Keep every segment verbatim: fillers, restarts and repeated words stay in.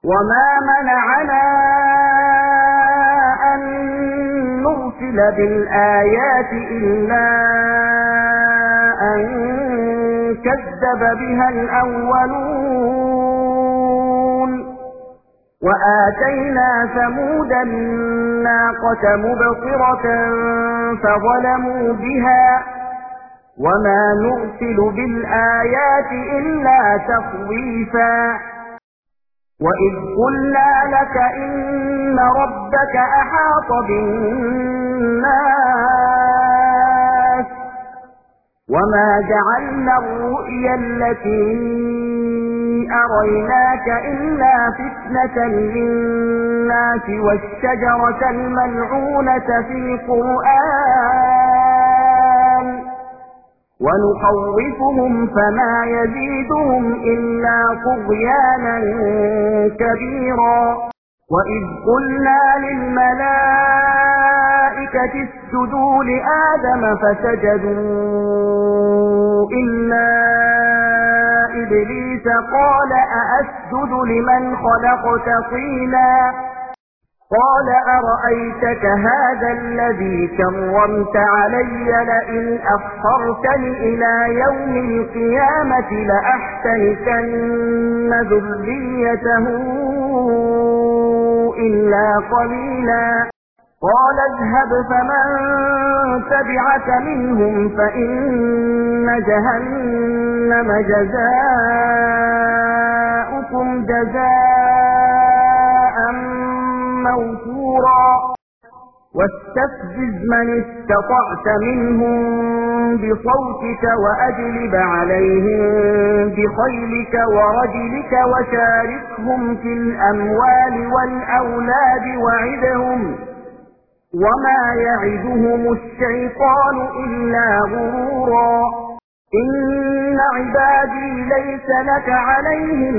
وما منعنا أن نرسل بالآيات إلا أن كذب بها الأولون وآتينا ثمود الناقة مبصرة فظلموا بها وما نرسل بالآيات إلا تخويفا وإذ قلنا لك إن ربك أحاط بالناس وما جعلنا الرؤيا التي أريناك إلا فتنة للناس والشجرة الملعونة في القرآن ونخوفهم فما يزيدهم إلا طغيانا كبيرا وإذ قلنا للملائكة اسجدوا لآدم فسجدوا إلا إبليس قال أأسجد لمن خلقت طينا قال أرأيتك هذا الذي كرمت علي لئن أخرتني إلى يوم القيامة لأحتنكن ذريته إلا قليلا قال اذهب فمن تبعك منهم فإن جهنم جزاؤكم جزاء موفورا واستفزز من استطعت منهم بصوتك وأجلب عليهم بخيلك ورجلك وشاركهم في الأموال والأولاد وعدهم وما يعدهم الشيطان إلا غرورا إن عبادي ليس لك عليهم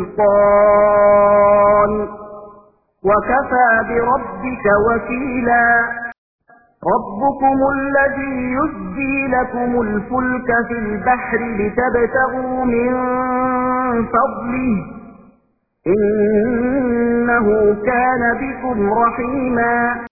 سلطان وكفى بربك وكيلا ربكم الذي يزجي لكم الفلك في البحر لتبتغوا من فضله إنه كان بكم رحيما